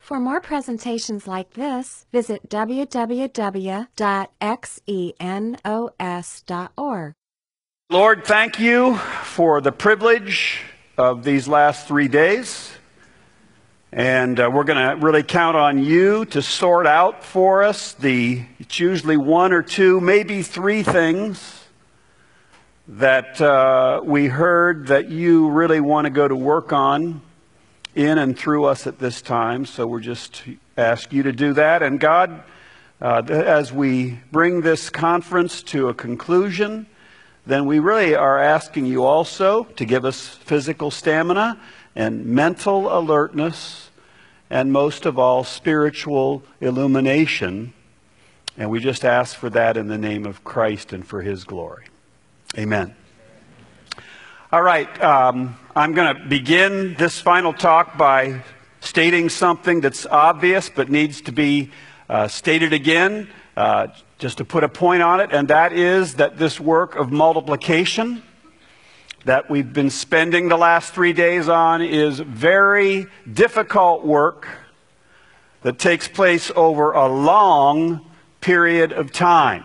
For more presentations like this, visit www.xenos.org. Lord, thank you for the privilege of these last 3 days. And we're going to really count on you to sort out for us it's usually one or two, maybe three things that we heard that you really want to go to work on in and through us at this time. So we're just ask you to do that. And God, as we bring this conference to a conclusion, then we really are asking you also to give us physical stamina and mental alertness, and most of all, spiritual illumination. And we just ask for that in the name of Christ and for his glory. Amen. All right, I'm going to begin this final talk by stating something that's obvious but needs to be stated again, just to put a point on it, and that is that this work of multiplication that we've been spending the last 3 days on is very difficult work that takes place over a long period of time.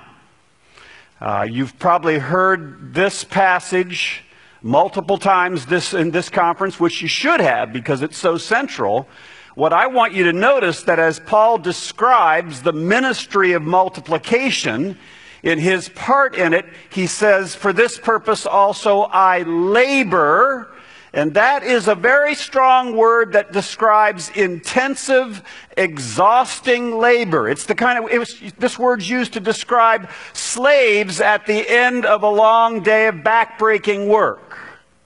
You've probably heard this passage multiple times in this conference, which you should have because it's so central. What I want you to notice that as Paul describes the ministry of multiplication, in his part in it, he says, for this purpose also I labor. And that is a very strong word that describes intensive, exhausting labor. It's the kind of, this word's used to describe slaves at the end of a long day of backbreaking work.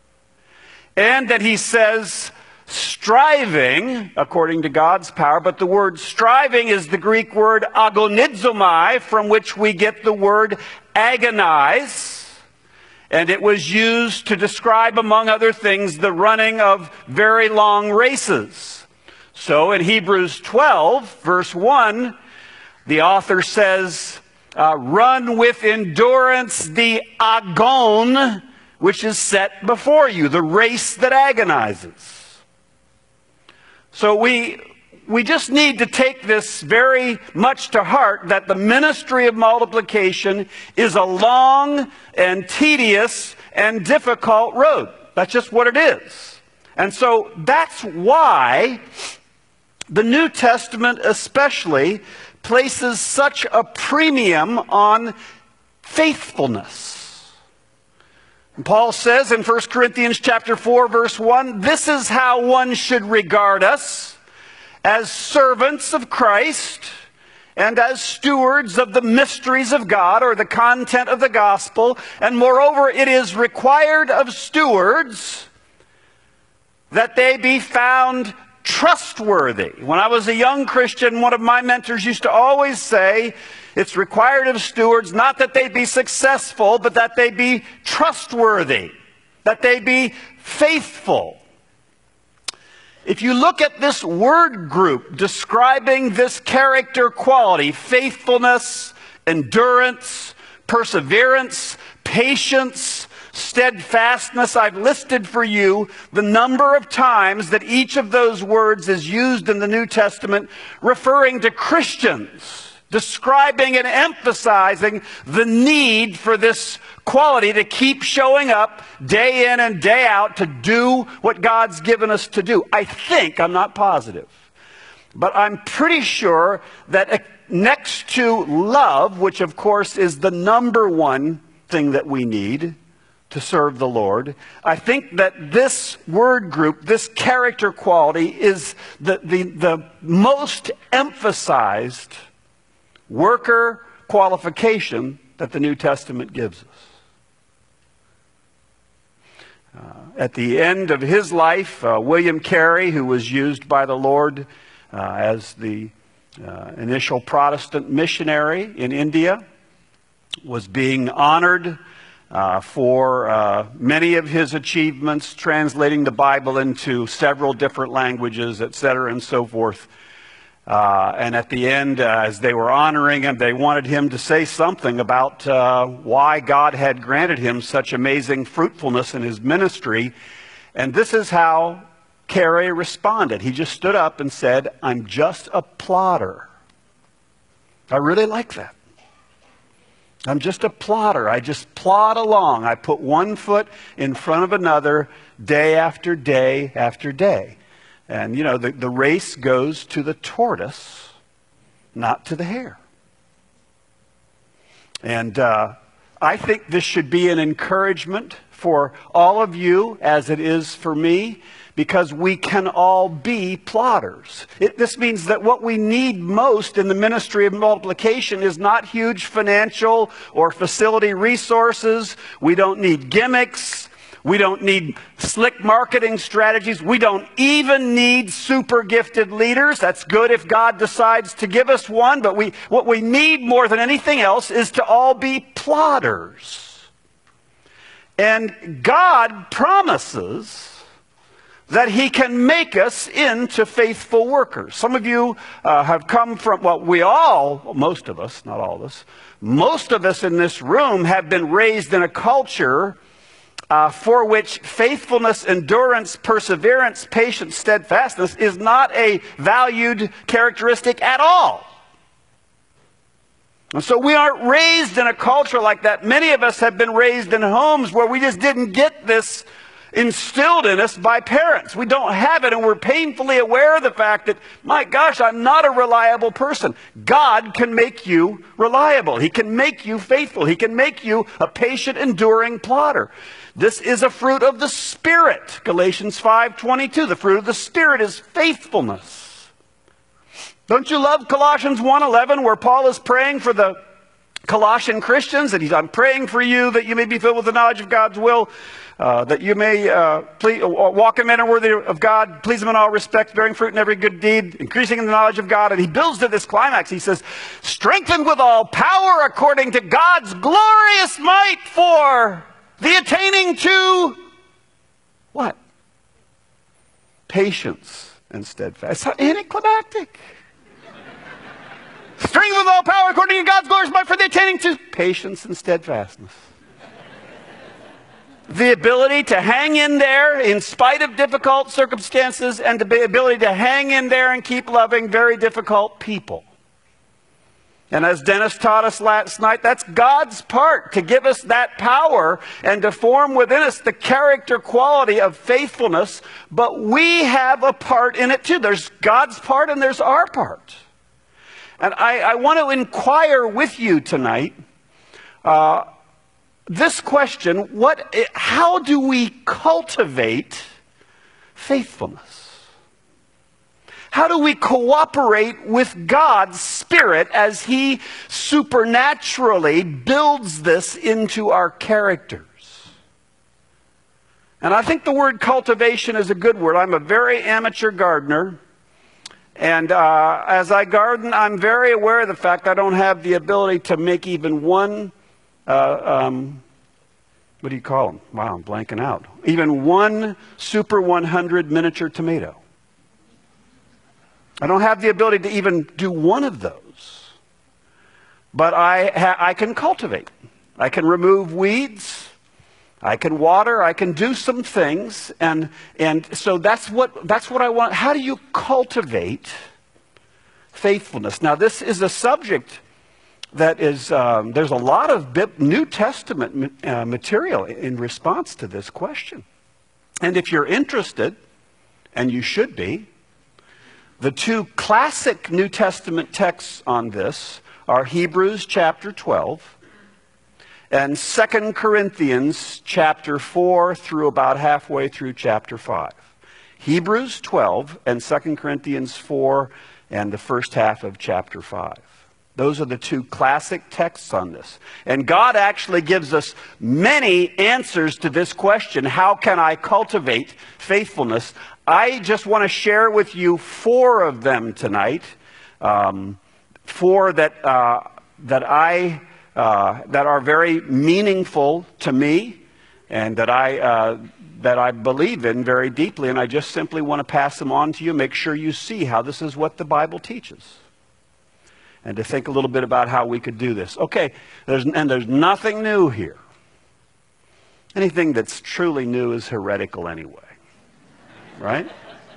And that he says, striving, according to God's power, but the word striving is the Greek word agonizomai, from which we get the word agonize. And it was used to describe, among other things, the running of very long races. So in Hebrews 12, verse 1, the author says, run with endurance the agon, which is set before you, the race that agonizes. So we just need to take this very much to heart, that the ministry of multiplication is a long and tedious and difficult road. That's just what it is. And so that's why the New Testament especially places such a premium on faithfulness. And Paul says in 1 Corinthians chapter 4, verse 1, this is how one should regard us, as servants of Christ and as stewards of the mysteries of God, or the content of the gospel. And moreover, it is required of stewards that they be found trustworthy. When I was a young Christian, one of my mentors used to always say, it's required of stewards not that they be successful, but that they be trustworthy, that they be faithful. If you look at this word group describing this character quality, faithfulness, endurance, perseverance, patience, steadfastness, I've listed for you the number of times that each of those words is used in the New Testament referring to Christians, describing and emphasizing the need for this quality to keep showing up day in and day out to do what God's given us to do. I think, I'm not positive, but I'm pretty sure that next to love, which of course is the number one thing that we need to serve the Lord, I think that this word group, this character quality, is the most emphasized worker qualification that the New Testament gives us. At the end of his life, William Carey, who was used by the Lord as the initial Protestant missionary in India, was being honored for many of his achievements, translating the Bible into several different languages, etc., and so forth. And at the end, as they were honoring him, they wanted him to say something about why God had granted him such amazing fruitfulness in his ministry. And this is how Carey responded. He just stood up and said, "I'm just a plodder." I really like that. I'm just a plodder. I just plod along. I put one foot in front of another day after day after day. And, you know, the race goes to the tortoise, not to the hare. And I think this should be an encouragement for all of you, as it is for me, because we can all be plodders. This means that what we need most in the ministry of multiplication is not huge financial or facility resources. We don't need gimmicks. We don't need slick marketing strategies. We don't even need super gifted leaders. That's good if God decides to give us one. But what we need more than anything else is to all be plodders. And God promises that He can make us into faithful workers. Some of you have come from, well, most of us, not all of us, most of us in this room have been raised in a culture for which faithfulness, endurance, perseverance, patience, steadfastness is not a valued characteristic at all. And so we aren't raised in a culture like that. Many of us have been raised in homes where we just didn't get this instilled in us by parents. We don't have it, and we're painfully aware of the fact that, my gosh, I'm not a reliable person. God can make you reliable. He can make you faithful. He can make you a patient, enduring plodder. This is a fruit of the Spirit. Galatians 5:22. The fruit of the Spirit is faithfulness. Don't you love Colossians 1:11, where Paul is praying for the Colossian Christians? And I'm praying for you that you may be filled with the knowledge of God's will, that you may walk in manner worthy of God, please Him in all respects, bearing fruit in every good deed, increasing in the knowledge of God. And he builds to this climax. He says, strengthened with all power according to God's glorious might for the attaining to what? Patience and steadfast. It's not anticlimactic. Strength with all power according to God's glorious might for the attaining to patience and steadfastness. The ability to hang in there in spite of difficult circumstances, and the ability to hang in there and keep loving very difficult people. And as Dennis taught us last night, that's God's part, to give us that power and to form within us the character quality of faithfulness. But we have a part in it too. There's God's part and there's our part. And I want to inquire with you tonight this question: how do we cultivate faithfulness? How do we cooperate with God's Spirit as He supernaturally builds this into our characters? And I think the word cultivation is a good word. I'm a very amateur gardener. And as I garden, I'm very aware of the fact I don't have the ability to make even one, what do you call them? Wow, I'm blanking out. Even one Super 100 miniature tomato. I don't have the ability to even do one of those. But I can cultivate. I can remove weeds. I can water. I can do some things. And so that's what I want. How do you cultivate faithfulness? Now, this is a subject that is, there's a lot of New Testament material in response to this question. And if you're interested, and you should be, the two classic New Testament texts on this are Hebrews chapter 12 and 2 Corinthians chapter 4 through about halfway through chapter 5. Hebrews 12 and 2 Corinthians 4 and the first half of chapter 5. Those are the two classic texts on this. And God actually gives us many answers to this question: how can I cultivate faithfulness? I just want to share with you 4 of them tonight. 4 that are very meaningful to me, and that I believe in very deeply. And I just simply want to pass them on to you. Make sure you see how this is what the Bible teaches, and to think a little bit about how we could do this. Okay, there's nothing new here. Anything that's truly new is heretical anyway. Right?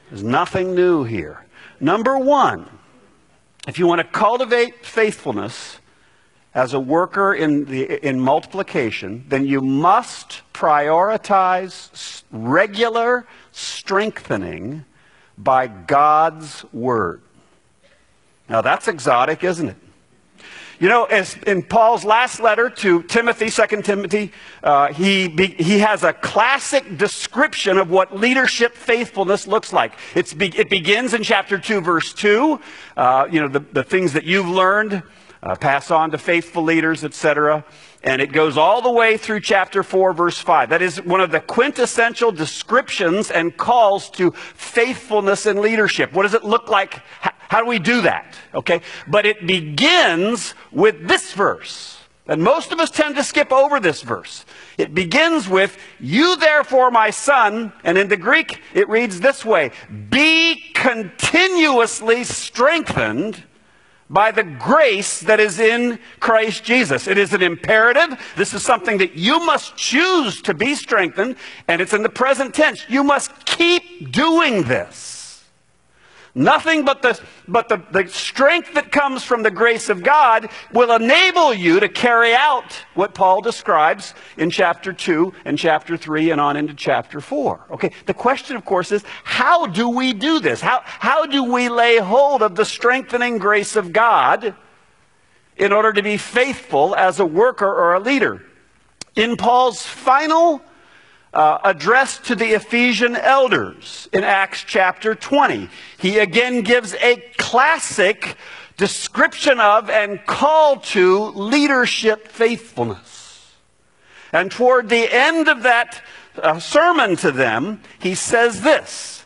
There's nothing new here. Number one, if you want to cultivate faithfulness as a worker in multiplication, then you must prioritize regular strengthening by God's Word. Now that's exotic, isn't it? You know, as in Paul's last letter to Timothy, 2 Timothy, he has a classic description of what leadership faithfulness looks like. It begins in chapter 2, verse 2. The things that you've learned, pass on to faithful leaders, etc. And it goes all the way through chapter 4, verse 5. That is one of the quintessential descriptions and calls to faithfulness in leadership. What does it look like? How do we do that? Okay, but it begins with this verse. And most of us tend to skip over this verse. It begins with, "You therefore, my son," and in the Greek it reads this way, "Be continuously strengthened by the grace that is in Christ Jesus." It is an imperative. This is something that you must choose to be strengthened, and it's in the present tense. You must keep doing this. Nothing but the strength that comes from the grace of God will enable you to carry out what Paul describes in chapter 2 and chapter 3 and on into chapter 4. Okay, the question, of course, is how do we do this? How do we lay hold of the strengthening grace of God in order to be faithful as a worker or a leader? In Paul's final address to the Ephesian elders in Acts chapter 20, he again gives a classic description of and call to leadership faithfulness. And toward the end of that sermon to them, he says this,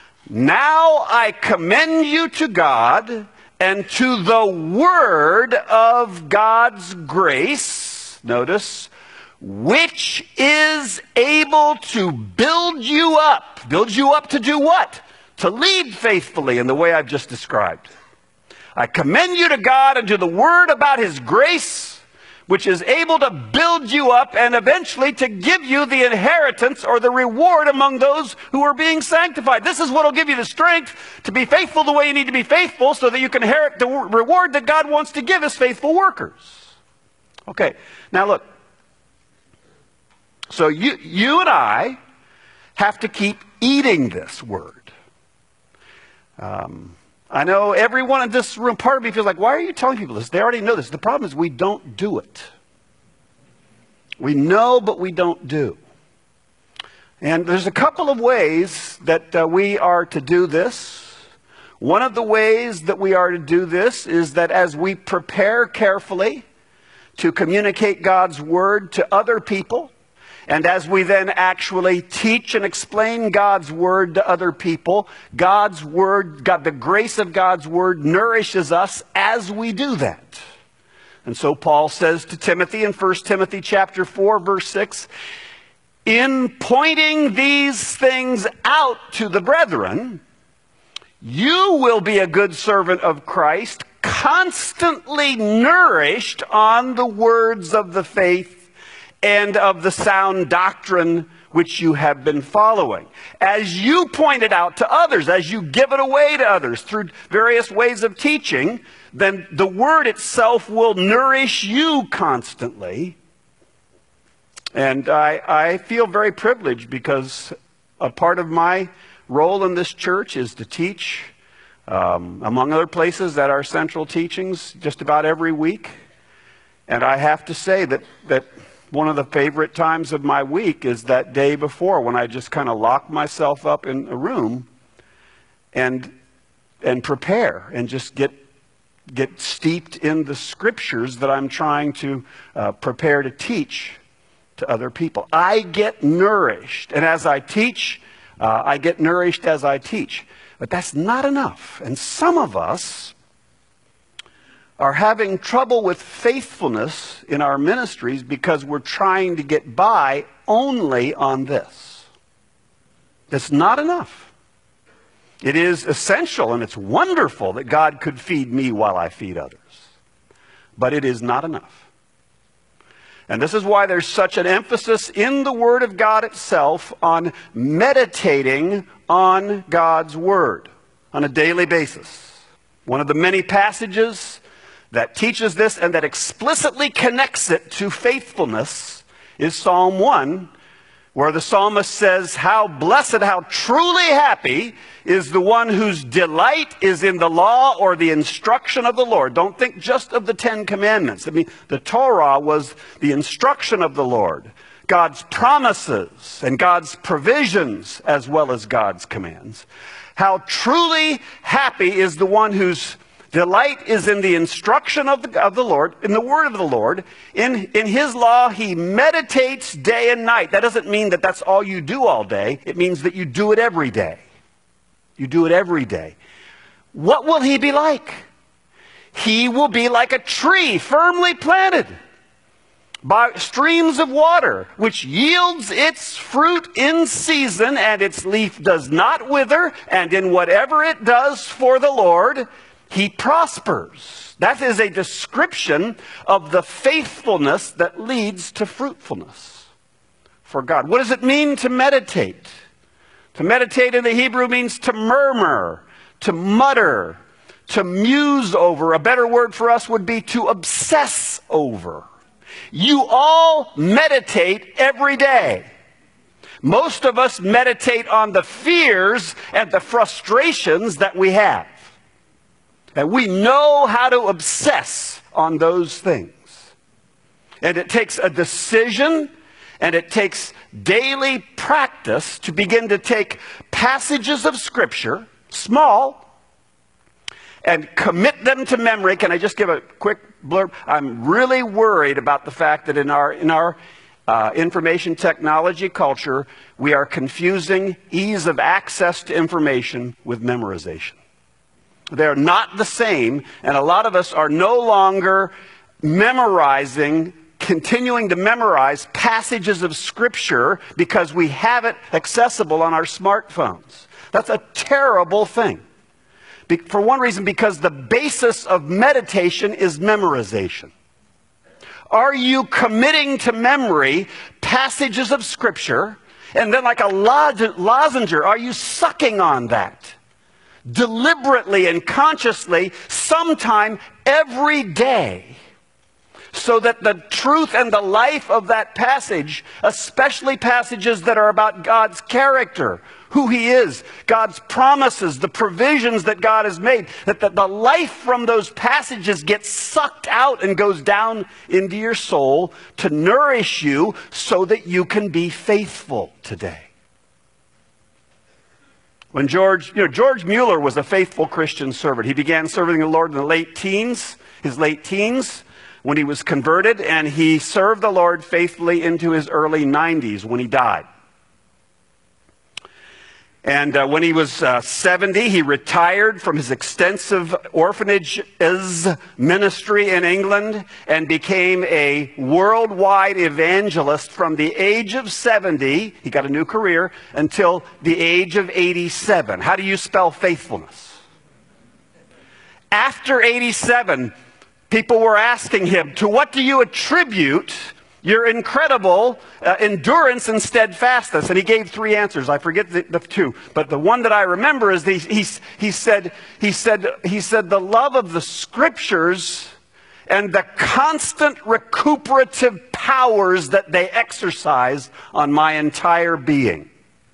"Now I commend you to God and to the word of God's grace," notice, "which is able to build you up." Build you up to do what? To lead faithfully in the way I've just described. "I commend you to God and to the word about his grace, which is able to build you up and eventually to give you the inheritance or the reward among those who are being sanctified." This is what will give you the strength to be faithful the way you need to be faithful so that you can inherit the reward that God wants to give his faithful workers. Okay, now look. So you and I have to keep eating this word. I know everyone in this room, part of me feels like, why are you telling people this? They already know this. The problem is we don't do it. We know, but we don't do. And there's a couple of ways that we are to do this. One of the ways that we are to do this is that as we prepare carefully to communicate God's word to other people, and as we then actually teach and explain God's word to other people, God's word, the grace of God's word nourishes us as we do that. And so Paul says to Timothy in 1 Timothy chapter 4, verse 6, "In pointing these things out to the brethren, you will be a good servant of Christ, constantly nourished on the words of the faith and of the sound doctrine which you have been following." As you point it out to others, as you give it away to others through various ways of teaching, then the word itself will nourish you constantly. And I feel very privileged because a part of my role in this church is to teach, among other places, at our central teachings just about every week. And I have to say that one of the favorite times of my week is that day before, when I just kind of lock myself up in a room and prepare and just get steeped in the scriptures that I'm trying to prepare to teach to other people. I get nourished, and as I teach, I get nourished as I teach. But that's not enough. And some of us are having trouble with faithfulness in our ministries because we're trying to get by only on this. It's not enough. It is essential and it's wonderful that God could feed me while I feed others. But it is not enough. And this is why there's such an emphasis in the Word of God itself on meditating on God's Word on a daily basis. One of the many passages that teaches this and that explicitly connects it to faithfulness is Psalm 1, where the psalmist says, how blessed, how truly happy is the one whose delight is in the law or the instruction of the Lord. Don't think just of the Ten Commandments. I mean, the Torah was the instruction of the Lord, God's promises and God's provisions as well as God's commands. How truly happy is the one whose delight is in the instruction of the Lord, in the word of the Lord. In his law, he meditates day and night. That doesn't mean that that's all you do all day. It means that you do it every day. You do it every day. What will he be like? He will be like a tree firmly planted by streams of water, which yields its fruit in season, and its leaf does not wither, and in whatever it does for the Lord, he prospers. That is a description of the faithfulness that leads to fruitfulness for God. What does it mean to meditate? To meditate in the Hebrew means to murmur, to mutter, to muse over. A better word for us would be to obsess over. You all meditate every day. Most of us meditate on the fears and the frustrations that we have. And we know how to obsess on those things. And it takes a decision and it takes daily practice to begin to take passages of Scripture, small, and commit them to memory. Can I just give a quick blurb? I'm really worried about the fact that in our information technology culture, we are confusing ease of access to information with memorization. They're not the same, and a lot of us are no longer continuing to memorize passages of Scripture because we have it accessible on our smartphones. That's a terrible thing. For one reason, because the basis of meditation is memorization. Are you committing to memory passages of Scripture, and then like a lozenge, are you sucking on that? Deliberately and consciously, sometime every day, so that the truth and the life of that passage, especially passages that are about God's character, who He is, God's promises, the provisions that God has made, that the life from those passages gets sucked out and goes down into your soul to nourish you so that you can be faithful today. When George Mueller was a faithful Christian servant. He began serving the Lord in his late teens, when he was converted, and he served the Lord faithfully into his early 90s when he died. And when he was 70, he retired from his extensive orphanage ministry in England and became a worldwide evangelist from the age of 70, he got a new career, until the age of 87. How do you spell faithfulness? After 87, people were asking him, to what do you attribute your incredible endurance and steadfastness? And he gave three answers. I forget the two, but the one that I remember is he said the love of the Scriptures and the constant recuperative powers that they exercise on my entire being.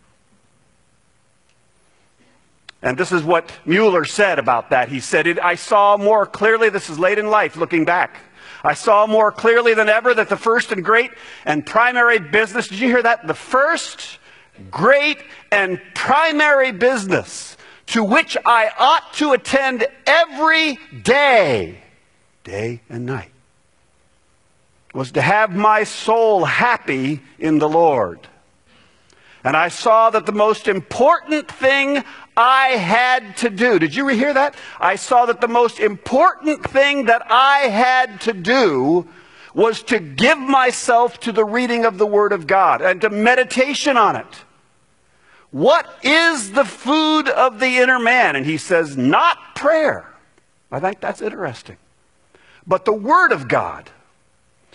And this is what Mueller said about that. He said, I saw more clearly, this is late in life, looking back, I saw more clearly than ever that the first and great and primary business, did you hear that? The first, great, and primary business to which I ought to attend every day, day and night, was to have my soul happy in the Lord. And I saw that the most important thing I had to do, did you hear that? I saw that the most important thing that I had to do was to give myself to the reading of the Word of God and to meditation on it. What is the food of the inner man? And he says, not prayer. I think that's interesting. But the Word of God.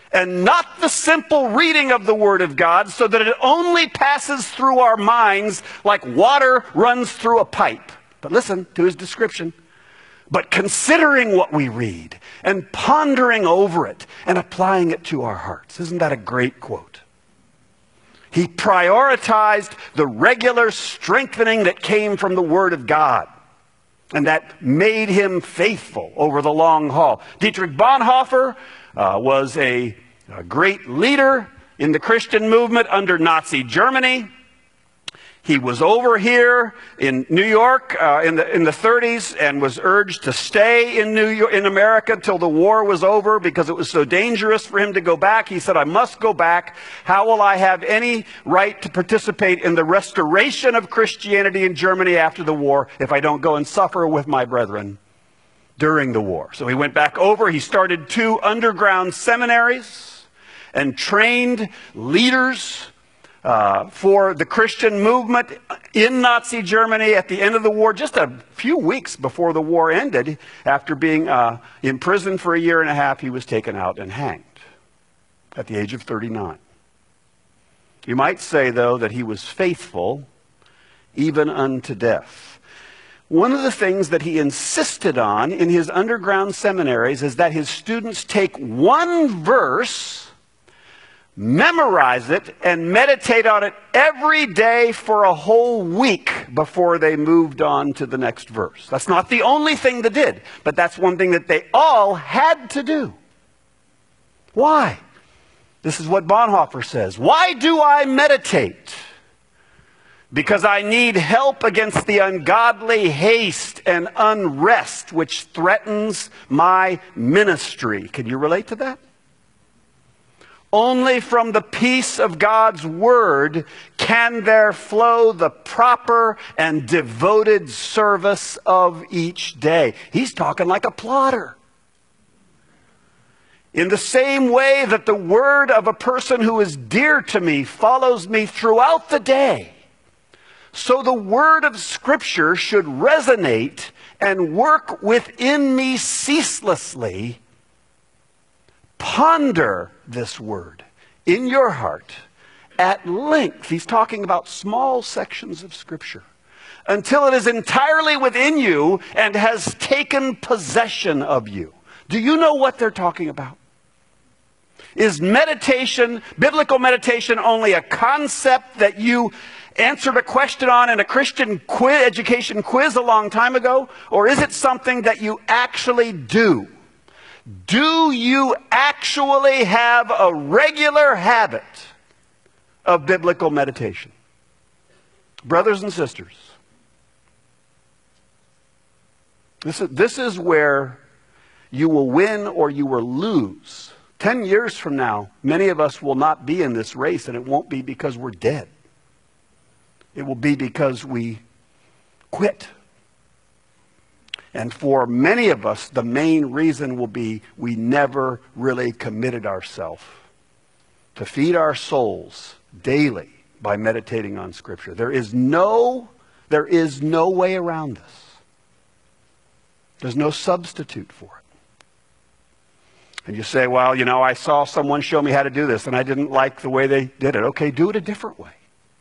and not the simple reading of the Word of God, so that it only passes through our minds like water runs through a pipe. But listen to his description. But considering what we read and pondering over it and applying it to our hearts. Isn't that a great quote? He prioritized the regular strengthening that came from the Word of God. And that made him faithful over the long haul. Dietrich Bonhoeffer was a great leader in the Christian movement under Nazi Germany. He was over here in New York in the 30s and was urged to stay in America until the war was over because it was so dangerous for him to go back. He said, I must go back. How will I have any right to participate in the restoration of Christianity in Germany after the war if I don't go and suffer with my brethren during the war? So he went back over. He started 2 underground seminaries and trained leaders for the Christian movement in Nazi Germany at the end of the war, just a few weeks before the war ended. After being imprisoned for a year and a half, he was taken out and hanged at the age of 39. You might say, though, that he was faithful even unto death. One of the things that he insisted on in his underground seminaries is that his students take one verse, memorize it, and meditate on it every day for a whole week before they moved on to the next verse. That's not the only thing they did, but that's one thing that they all had to do. Why? This is what Bonhoeffer says. Why do I meditate? Because I need help against the ungodly haste and unrest which threatens my ministry. Can you relate to that? Only from the peace of God's Word can there flow the proper and devoted service of each day. He's talking like a plotter. In the same way that the word of a person who is dear to me follows me throughout the day, so the word of Scripture should resonate and work within me ceaselessly. Ponder this word in your heart at length. He's talking about small sections of Scripture. Until it is entirely within you and has taken possession of you. Do you know what they're talking about? Is meditation, biblical meditation, only a concept that you answered a question on in a Christian education quiz a long time ago? Or is it something that you actually do? Do you actually have a regular habit of biblical meditation? Brothers and sisters, this is where you will win or you will lose. 10 years from now, many of us will not be in this race, and it won't be because we're dead. It will be because we quit. And for many of us, the main reason will be we never really committed ourselves to feed our souls daily by meditating on Scripture. There is no way around this. There's no substitute for it. And you say, well, you know, I saw someone show me how to do this, and I didn't like the way they did it. Okay, do it a different way.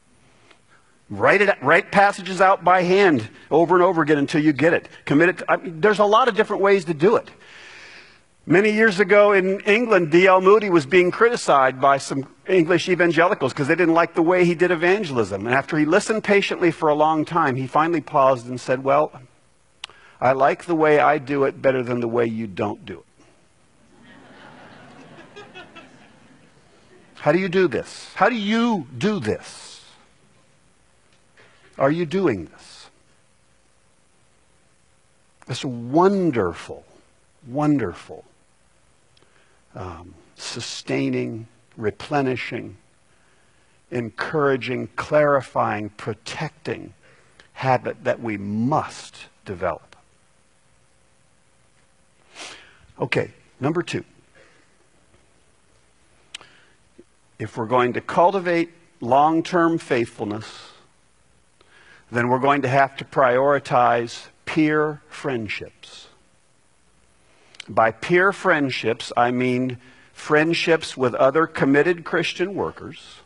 Write passages out by hand over and over again until you get it. Commit it. There's a lot of different ways to do it. Many years ago in England, D.L. Moody was being criticized by some English evangelicals because they didn't like the way he did evangelism. And after he listened patiently for a long time, he finally paused and said, well, I like the way I do it better than the way you don't do it. How do you do this? How do you do this? Are you doing this? This wonderful, wonderful, sustaining, replenishing, encouraging, clarifying, protecting habit that we must develop. Okay, number 2. If we're going to cultivate long-term faithfulness, then we're going to have to prioritize peer friendships. By peer friendships, I mean friendships with other committed Christian workers.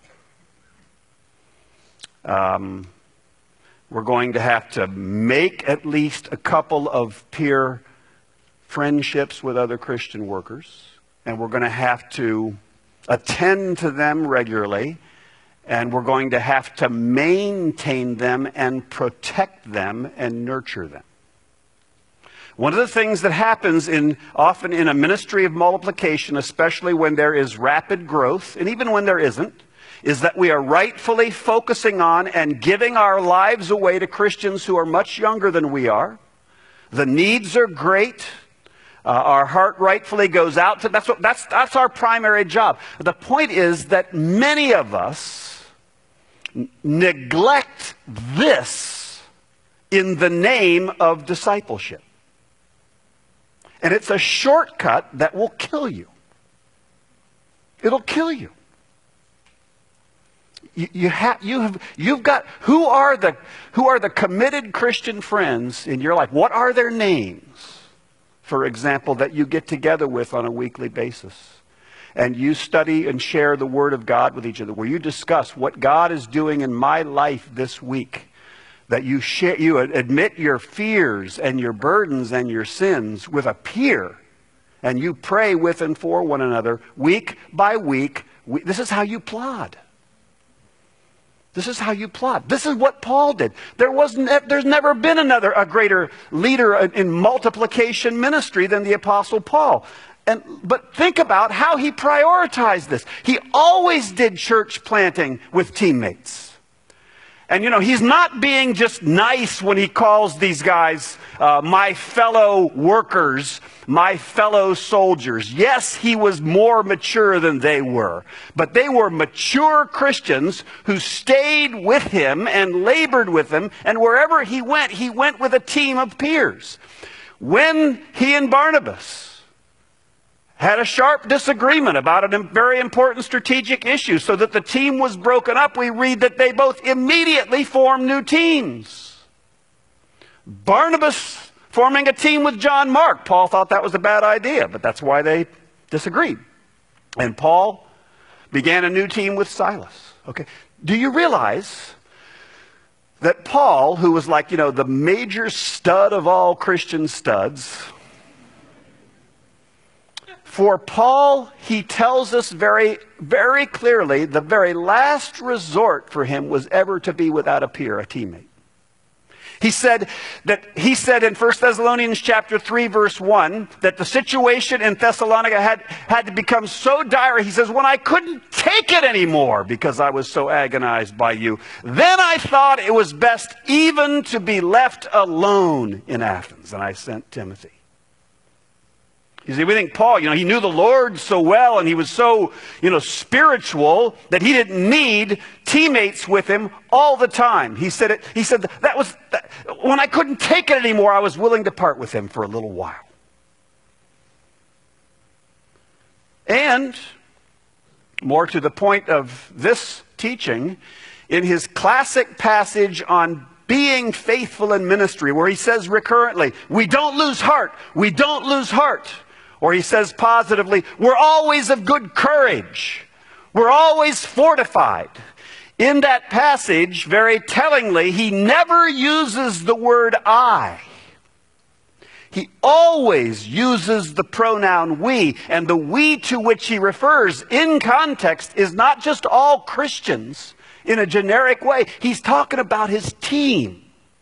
We're going to have to make at least a couple of peer friendships with other Christian workers. And we're going to have to attend to them regularly. And we're going to have to maintain them and protect them and nurture them. One of the things that happens often in a ministry of multiplication, especially when there is rapid growth, and even when there isn't, is that we are rightfully focusing on and giving our lives away to Christians who are much younger than we are. The needs are great. Our heart rightfully goes out to that's our primary job. The point is that many of us neglect this in the name of discipleship. And it's a shortcut that will kill you. It'll kill you. You've got who are the committed Christian friends in your life? What are their names, for example, that you get together with on a weekly basis? And you study and share the Word of God with each other, where you discuss what God is doing in my life this week. That you share, you admit your fears and your burdens and your sins with a peer. And you pray with and for one another week by week. This is how you plod. This is how you plot. This is what Paul did. There's never been a greater leader in multiplication ministry than the Apostle Paul. But think about how he prioritized this. He always did church planting with teammates. And he's not being just nice when he calls these guys my fellow workers, my fellow soldiers. Yes, he was more mature than they were. But they were mature Christians who stayed with him and labored with him. And wherever he went with a team of peers. When he and Barnabas had a sharp disagreement about a very important strategic issue, so that the team was broken up, we read that they both immediately formed new teams. Barnabas forming a team with John Mark. Paul thought that was a bad idea, but that's why they disagreed. And Paul began a new team with Silas. Okay. Do you realize that Paul, who was like, the major stud of all Christian studs, for Paul, he tells us very, very clearly, the very last resort for him was ever to be without a peer, a teammate. He said in 1 Thessalonians chapter 3, verse 1, that the situation in Thessalonica had to become so dire. He says, when I couldn't take it anymore because I was so agonized by you, then I thought it was best even to be left alone in Athens. And I sent Timothy. You see, we think Paul, he knew the Lord so well and he was so, spiritual that he didn't need teammates with him all the time. He said when I couldn't take it anymore, I was willing to part with him for a little while. And more to the point of this teaching, in his classic passage on being faithful in ministry, where he says recurrently, we don't lose heart, we don't lose heart. Or he says positively, we're always of good courage. We're always fortified. In that passage, very tellingly, he never uses the word I. He always uses the pronoun we. And the we to which he refers in context is not just all Christians in a generic way. He's talking about his team.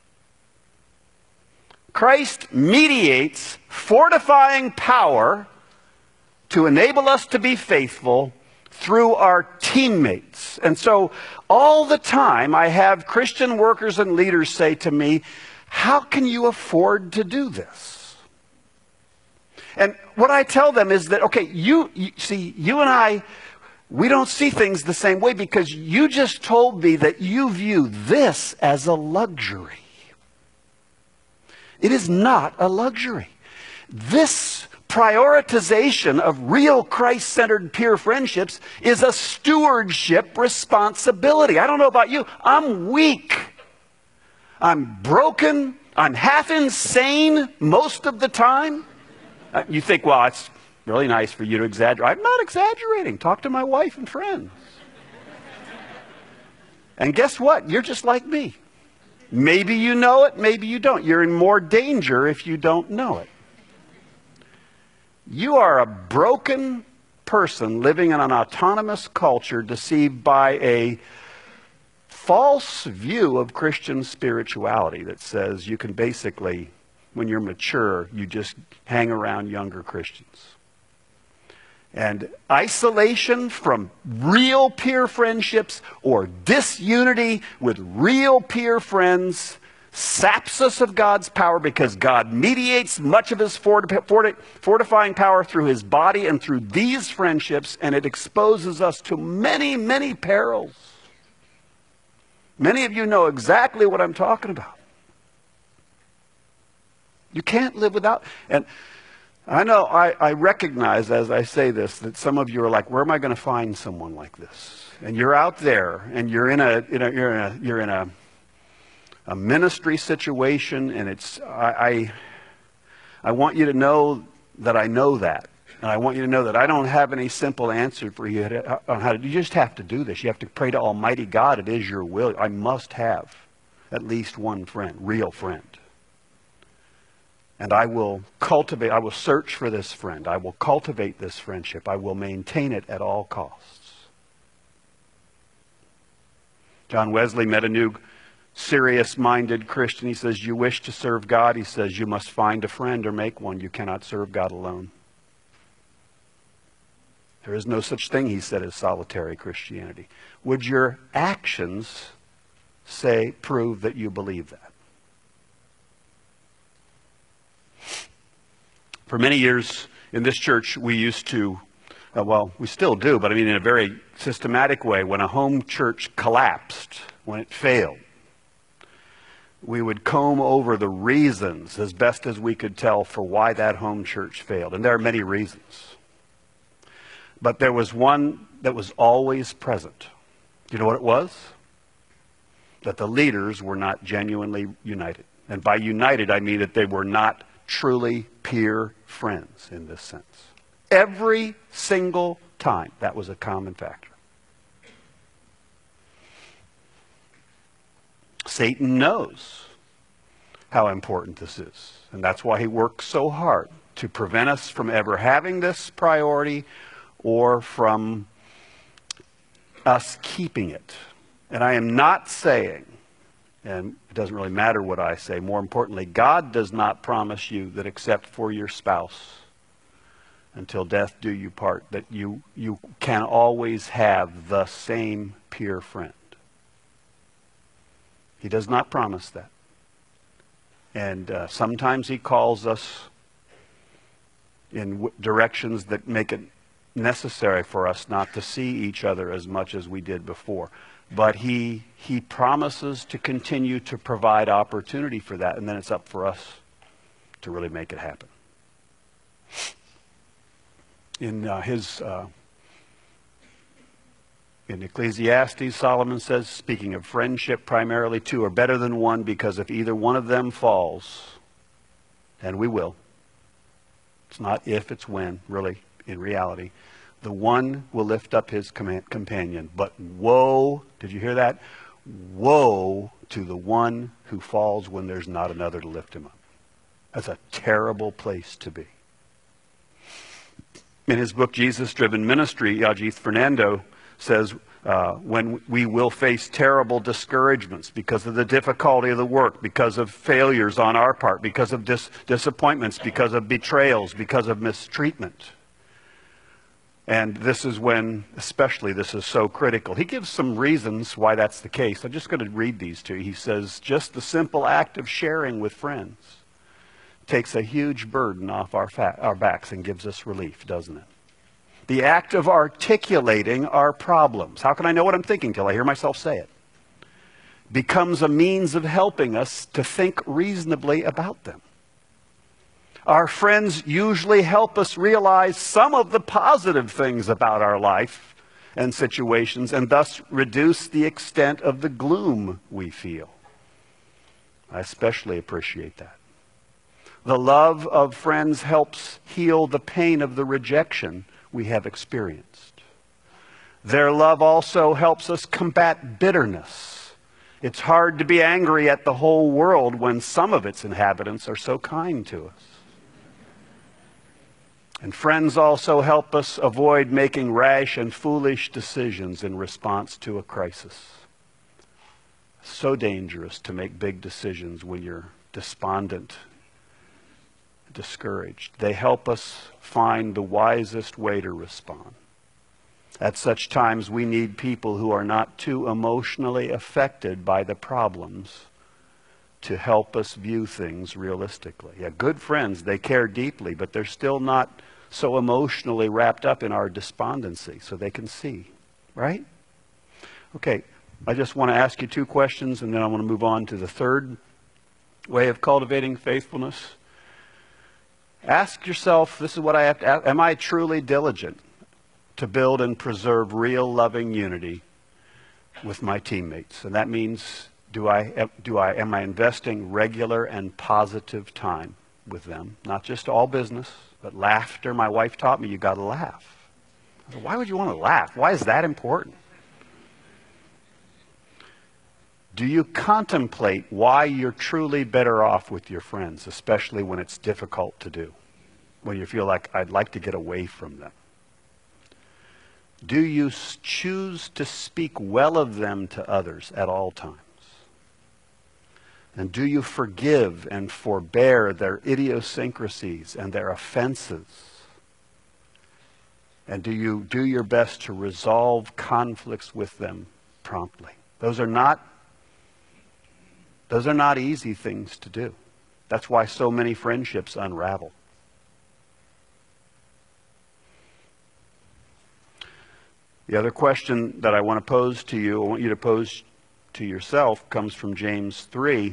Christ mediates fortifying power to enable us to be faithful through our teammates. And so all the time I have Christian workers and leaders say to me, how can you afford to do this? And what I tell them is that, okay, you and I, we don't see things the same way because you just told me that you view this as a luxury. It is not a luxury. This prioritization of real Christ-centered peer friendships is a stewardship responsibility. I don't know about you. I'm weak. I'm broken. I'm half insane most of the time. You think, well, really nice for you to exaggerate. I'm not exaggerating. Talk to my wife and friends. And guess what? You're just like me. Maybe you know it, maybe you don't. You're in more danger if you don't know it. You are a broken person living in an autonomous culture deceived by a false view of Christian spirituality that says you can basically, when you're mature, you just hang around younger Christians. And isolation from real peer friendships or disunity with real peer friends saps us of God's power, because God mediates much of his fortifying power through his body and through these friendships, and it exposes us to many, many perils. Many of you know exactly what I'm talking about. You can't live without. And I know, I recognize as I say this that some of you are like, where am I going to find someone like this? And you're out there, and you're in a ministry situation, and it's I want you to know that I know that, and I want you to know that I don't have any simple answer for you on how to. You just have to do this. You have to pray to Almighty God. It is your will. I must have at least one friend, real friend. And I will cultivate, I will search for this friend. I will cultivate this friendship. I will maintain it at all costs. John Wesley met a new serious-minded Christian. He says, you wish to serve God? He says, you must find a friend or make one. You cannot serve God alone. There is no such thing, he said, as solitary Christianity. Would your actions prove that you believe that? For many years in this church, we used to, well, we still do, but I mean in a very systematic way, when a home church collapsed, when it failed, we would comb over the reasons as best as we could tell for why that home church failed. And there are many reasons. But there was one that was always present. Do you know what it was? That the leaders were not genuinely united. And by united, I mean that they were not truly peer friends in this sense. Every single time, that was a common factor. Satan knows how important this is, and that's why he works so hard to prevent us from ever having this priority or from us keeping it. And I am not saying, and it doesn't really matter what I say, more importantly, God does not promise you that except for your spouse, until death do you part, that you can always have the same peer friend. He does not promise that. And sometimes he calls us in directions that make it necessary for us not to see each other as much as we did before. But he promises to continue to provide opportunity for that, and then it's up for us to really make it happen. In Ecclesiastes, Solomon says, speaking of friendship, primarily two are better than one, because if either one of them falls, and we will, it's not if, it's when, really, in reality, the one will lift up his companion. But woe, did you hear that? Woe to the one who falls when there's not another to lift him up. That's a terrible place to be. In his book, Jesus-Driven Ministry, Ajith Fernando says, when we will face terrible discouragements because of the difficulty of the work, because of failures on our part, because of disappointments, because of betrayals, because of mistreatment. And this is when, especially, this is so critical. He gives some reasons why that's the case. I'm just going to read these to you. He says, just the simple act of sharing with friends takes a huge burden off our backs and gives us relief, doesn't it? The act of articulating our problems, how can I know what I'm thinking till I hear myself say it, becomes a means of helping us to think reasonably about them. Our friends usually help us realize some of the positive things about our life and situations, and thus reduce the extent of the gloom we feel. I especially appreciate that. The love of friends helps heal the pain of the rejection we have experienced. Their love also helps us combat bitterness. It's hard to be angry at the whole world when some of its inhabitants are so kind to us. And friends also help us avoid making rash and foolish decisions in response to a crisis. So dangerous to make big decisions when you're despondent, discouraged. They help us find the wisest way to respond. At such times, we need people who are not too emotionally affected by the problems to help us view things realistically. Yeah, good friends, they care deeply, but they're still not so emotionally wrapped up in our despondency, so they can see, right? Okay, I just want to ask you two questions, and then I want to move on to the third way of cultivating faithfulness. Ask yourself, this is what I have to ask, am I truly diligent to build and preserve real loving unity with my teammates? And that means, am I investing regular and positive time with them? Not just all business, but laughter. My wife taught me you got to laugh. I said, why would you want to laugh? Why is that important? Do you contemplate why you're truly better off with your friends, especially when it's difficult to do, when you feel like I'd like to get away from them? Do you choose to speak well of them to others at all times? And do you forgive and forbear their idiosyncrasies and their offenses? And do you do your best to resolve conflicts with them promptly? Those are not easy things to do. That's why so many friendships unravel. The other question that I want to pose to you, I want you to pose to yourself, comes from James 3.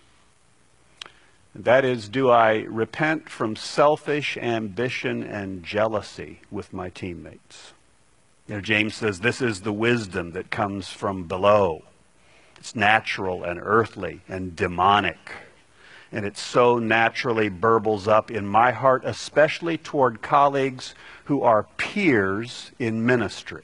That is, do I repent from selfish ambition and jealousy with my teammates? You know, James says this is the wisdom that comes from below. It's natural and earthly and demonic. And it so naturally burbles up in my heart, especially toward colleagues who are peers in ministry.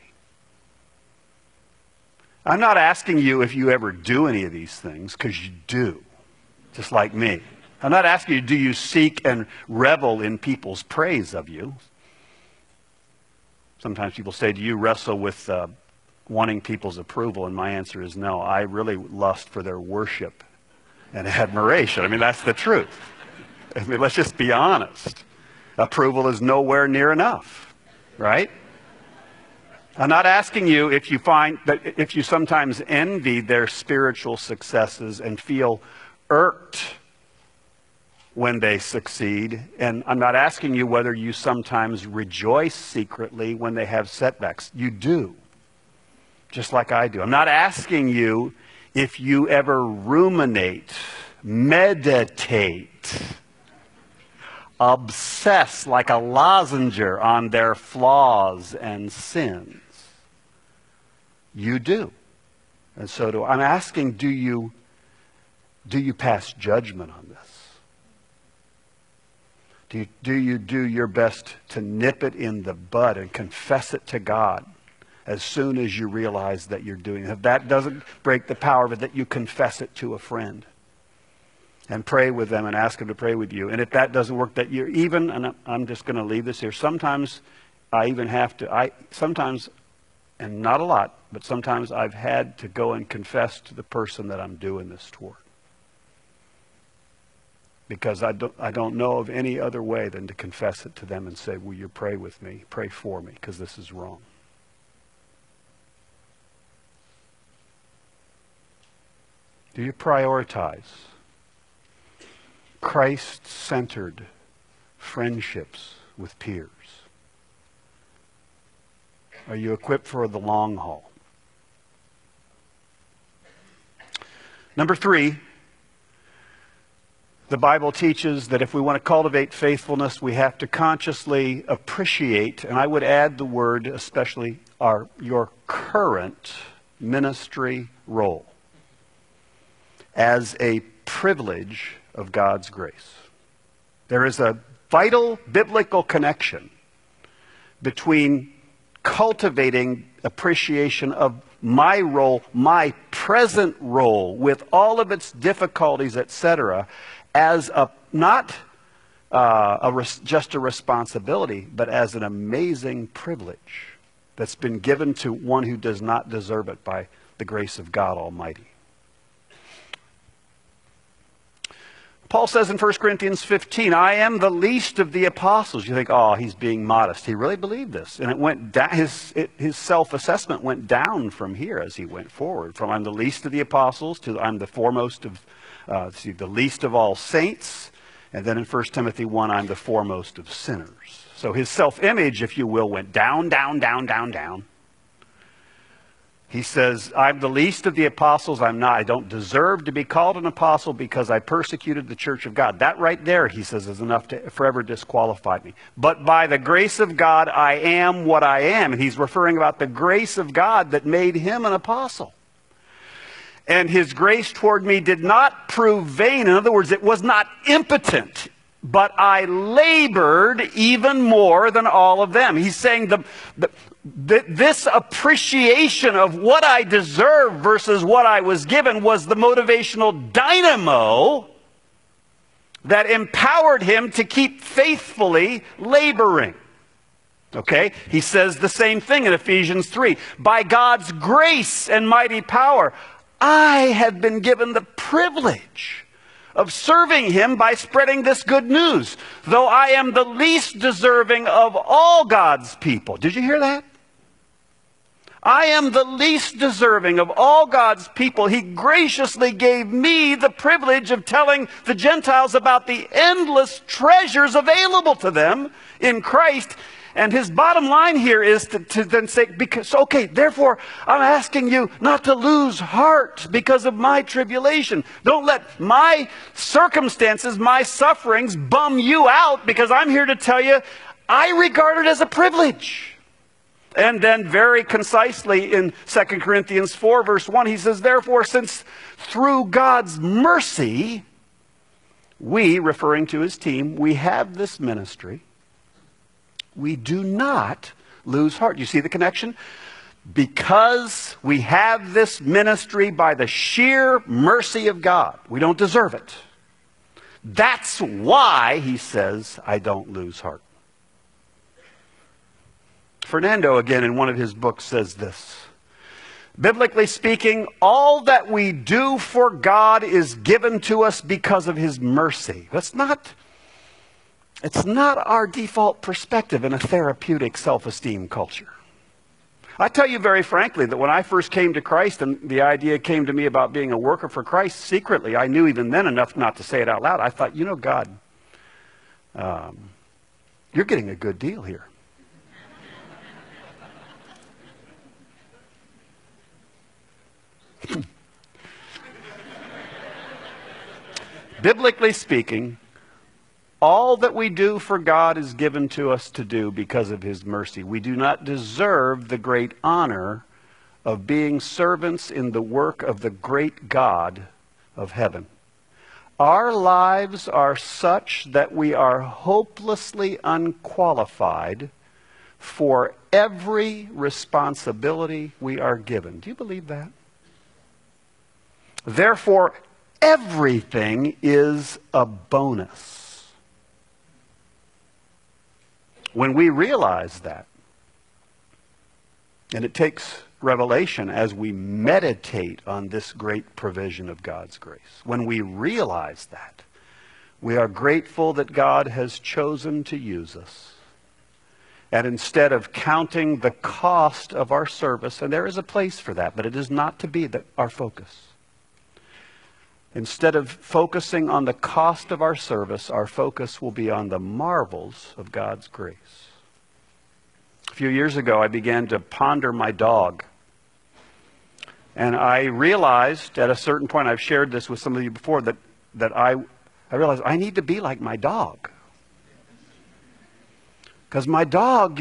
I'm not asking you if you ever do any of these things, because you do, just like me. I'm not asking you, do you seek and revel in people's praise of you? Sometimes people say, do you wrestle with wanting people's approval? And my answer is no. I really lust for their worship and admiration. I mean, that's the truth. I mean, let's just be honest. Approval is nowhere near enough, right? I'm not asking you if you sometimes envy their spiritual successes and feel irked when they succeed. And I'm not asking you whether you sometimes rejoice secretly when they have setbacks. You do, just like I do. I'm not asking you if you ever ruminate, meditate, obsess like a lozenger on their flaws and sins. You do. And so do I. I'm asking, do you pass judgment on this? Do you do your best to nip it in the bud and confess it to God as soon as you realize that you're doing it? If that doesn't break the power of it, that you confess it to a friend and pray with them and ask them to pray with you. And if that doesn't work, that you're even, and I'm just going to leave this here, sometimes I even have to, sometimes, and not a lot, but sometimes I've had to go and confess to the person that I'm doing this toward. Because I don't know of any other way than to confess it to them and say, will you pray with me, pray for me, because this is wrong. Do you prioritize Christ-centered friendships with peers? Are you equipped for the long haul? Number 3, the Bible teaches that if we want to cultivate faithfulness, we have to consciously appreciate, and I would add the word especially, your current ministry role as a privilege of God's grace. There is a vital biblical connection between cultivating appreciation of my role, my present role, with all of its difficulties, etc., as not just a responsibility, but as an amazing privilege that's been given to one who does not deserve it by the grace of God Almighty. Paul says in 1 Corinthians 15, I am the least of the apostles. You think, oh, he's being modest. He really believed this. And it went down, his self-assessment went down from here as he went forward. From I'm the least of the apostles to I'm the foremost of, the least of all saints. And then in 1 Timothy 1, I'm the foremost of sinners. So his self-image, if you will, went down, down, down, down, down. He says, I'm the least of the apostles. I don't deserve to be called an apostle because I persecuted the church of God. That right there, he says, is enough to forever disqualify me. But by the grace of God, I am what I am. And he's referring about the grace of God that made him an apostle. And his grace toward me did not prove vain. In other words, it was not impotent. But I labored even more than all of them. He's saying this appreciation of what I deserve versus what I was given was the motivational dynamo that empowered him to keep faithfully laboring. Okay? He says the same thing in Ephesians 3. By God's grace and mighty power, I have been given the privilege of serving him by spreading this good news, though I am the least deserving of all God's people. Did you hear that? I am the least deserving of all God's people. He graciously gave me the privilege of telling the Gentiles about the endless treasures available to them in Christ. And his bottom line here is to then say, therefore, I'm asking you not to lose heart because of my tribulation. Don't let my circumstances, my sufferings bum you out, because I'm here to tell you, I regard it as a privilege. And then very concisely in 2 Corinthians 4, verse 1, he says, therefore, since through God's mercy, we, referring to his team, we have this ministry, we do not lose heart. You see the connection? Because we have this ministry by the sheer mercy of God. We don't deserve it. That's why, he says, I don't lose heart. Fernando, again, in one of his books, says this. Biblically speaking, all that we do for God is given to us because of his mercy. It's not our default perspective in a therapeutic self-esteem culture. I tell you very frankly that when I first came to Christ and the idea came to me about being a worker for Christ, secretly, I knew even then enough not to say it out loud. I thought, God, you're getting a good deal here. Biblically speaking, all that we do for God is given to us to do because of his mercy. We do not deserve the great honor of being servants in the work of the great God of heaven. Our lives are such that we are hopelessly unqualified for every responsibility we are given. Do you believe that? Therefore, everything is a bonus. When we realize that, and it takes revelation as we meditate on this great provision of God's grace, when we realize that, we are grateful that God has chosen to use us. And instead of counting the cost of our service, and there is a place for that, but it is not to be our focus. Instead of focusing on the cost of our service, our focus will be on the marvels of God's grace. A few years ago, I began to ponder my dog. And I realized at a certain point, I've shared this with some of you before, that I realized I need to be like my dog. Because my dog,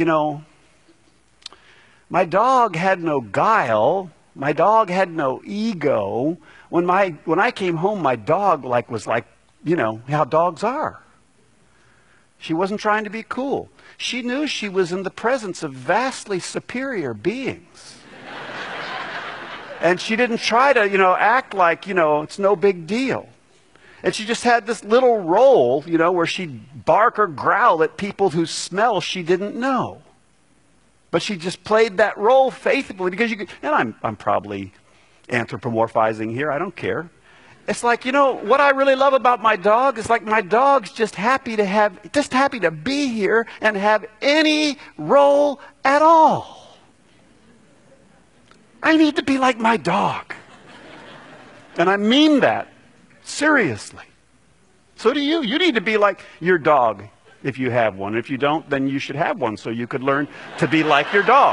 my dog had no guile. My dog had no ego. When I came home, my dog was like, how dogs are. She wasn't trying to be cool. She knew she was in the presence of vastly superior beings. And she didn't try to, act like, it's no big deal. And she just had this little role, where she'd bark or growl at people whose smell she didn't know. But she just played that role faithfully because and I'm probably anthropomorphizing here. I don't care. It's like, what I really love about my dog is like my dog's just happy to be here and have any role at all. I need to be like my dog. And I mean that seriously. So do you. You need to be like your dog if you have one. If you don't, then you should have one so you could learn to be like your dog.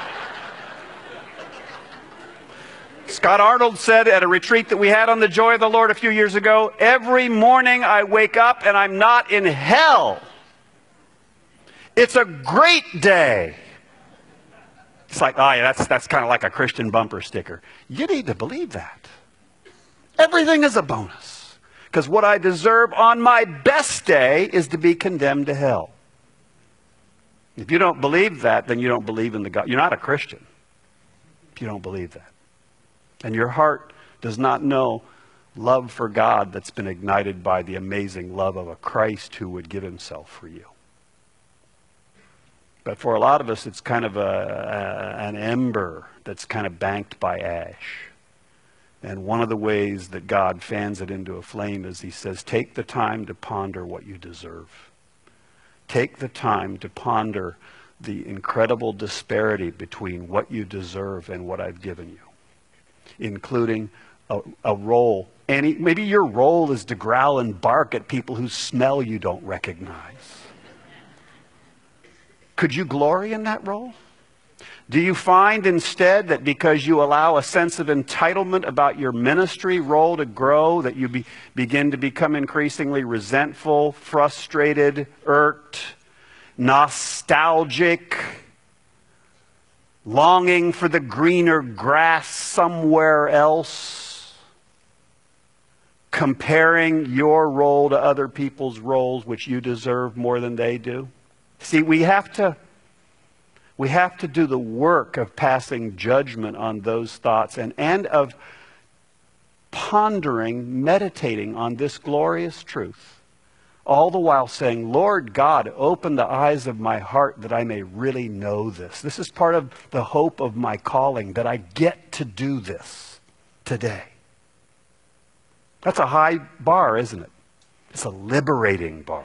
Scott Arnold said at a retreat that we had on the Joy of the Lord a few years ago, every morning I wake up and I'm not in hell. It's a great day. It's like, oh yeah, that's kind of like a Christian bumper sticker. You need to believe that. Everything is a bonus. Because what I deserve on my best day is to be condemned to hell. If you don't believe that, then you don't believe in the God. You're not a Christian if you don't believe that. And your heart does not know love for God that's been ignited by the amazing love of a Christ who would give himself for you. But for a lot of us, it's kind of an ember that's kind of banked by ash. And one of the ways that God fans it into a flame is he says, take the time to ponder what you deserve. Take the time to ponder the incredible disparity between what you deserve and what I've given you, including a role. Maybe your role is to growl and bark at people whose smell you don't recognize. Could you glory in that role? Do you find instead that because you allow a sense of entitlement about your ministry role to grow, that you begin to become increasingly resentful, frustrated, irked, nostalgic, longing for the greener grass somewhere else, comparing your role to other people's roles, which you deserve more than they do? See, we have to do the work of passing judgment on those thoughts and of pondering, meditating on this glorious truth, all the while saying, Lord God, open the eyes of my heart that I may really know this. This is part of the hope of my calling, that I get to do this today. That's a high bar, isn't it? It's a liberating bar.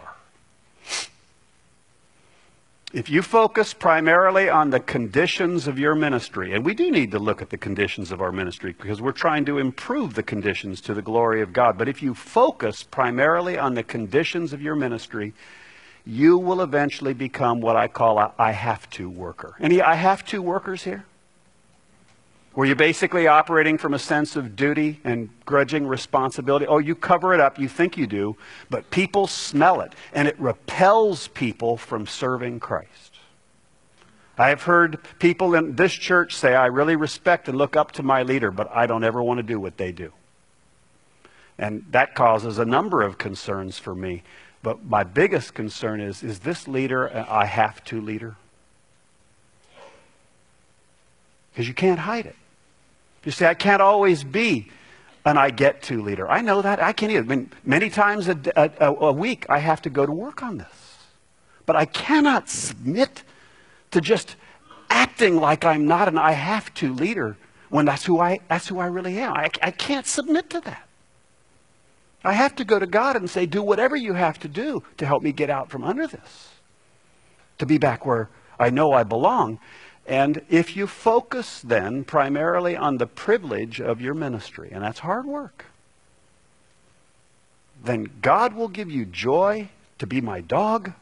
If you focus primarily on the conditions of your ministry, and we do need to look at the conditions of our ministry because we're trying to improve the conditions to the glory of God. But if you focus primarily on the conditions of your ministry, you will eventually become what I call a I have to worker. Any I have to workers here? Were you basically operating from a sense of duty and grudging responsibility? Oh, you cover it up, you think you do, but people smell it, and it repels people from serving Christ. I have heard people in this church say, I really respect and look up to my leader, but I don't ever want to do what they do. And that causes a number of concerns for me. But my biggest concern is this leader an I have to leader? Because you can't hide it. You say, I can't always be an I get to leader. I know that. I can't either. I mean, many times a week I have to go to work on this. But I cannot submit to just acting like I'm not an I have to leader when that's who I really am. I can't submit to that. I have to go to God and say, do whatever you have to do to help me get out from under this, to be back where I know I belong. And if you focus then primarily on the privilege of your ministry, and that's hard work, then God will give you joy to be my dog.